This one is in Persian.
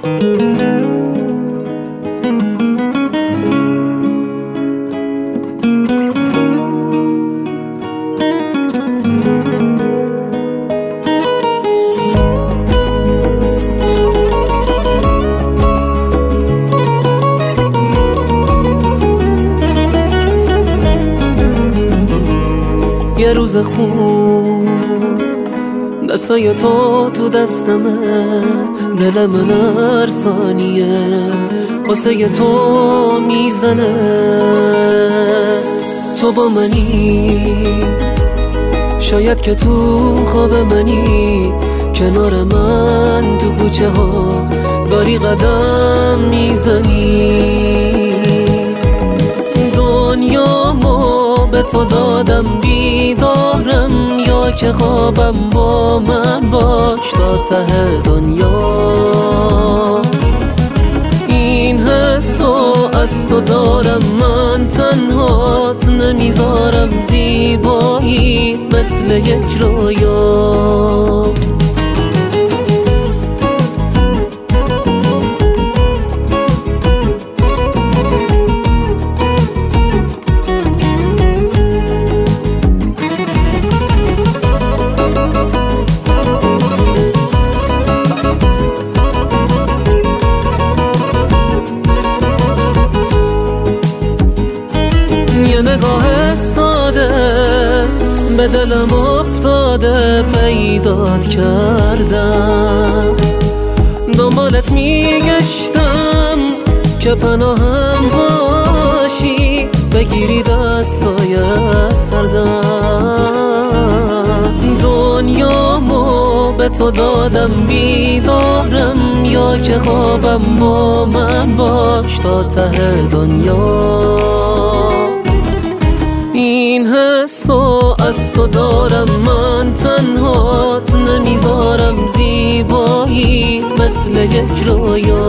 یه روز خوب دستای تو دستمه، دل من هر ثانیه واسه تو میزنه. تو با منی، شاید که تو خواب منی، کنار من تو کوچه ها داری قدم میزنی. دنیامو به تو دادم بیدارم، یا که خوابم با من باش تا ته دنیا. این حسو از تو دارم، من تنهات نمیذارم، زیبایی مثل یک رویا. یه نگاه ساده به دلم افتاده، پیدات کردم، دنبالت میگشتم که پناهم باشی، بگیری دستای سردم. دنیامو به تو دادم بیدارم، یا که خوابم با من باش تا ته دنیا. این حسو از تو دارم، من تنهات نمیذارم، زیبایی مثل یک رویا.